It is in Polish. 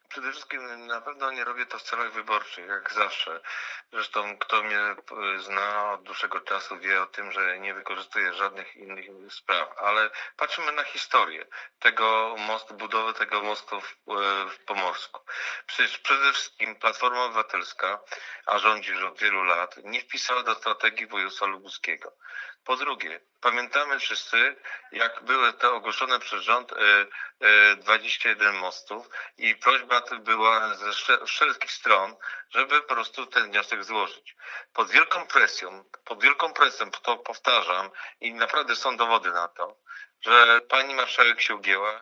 Przede wszystkim na pewno nie robię to w celach wyborczych, jak zawsze. Zresztą kto mnie zna od dłuższego czasu wie o tym, że nie wykorzystuję żadnych innych spraw, ale patrzymy na historię tego mostu, budowy tego mostu w Pomorsku. Przecież przede wszystkim Platforma Obywatelska, a rządzi już od wielu lat, nie wpisała do strategii województwa lubuskiego. Po drugie, pamiętamy wszyscy, jak były te ogłoszone przez rząd 21 mostów i prośba była ze wszelkich stron, żeby po prostu ten wniosek złożyć. Pod wielką presją, to powtarzam i naprawdę są dowody na to, że pani marszałek się ugięła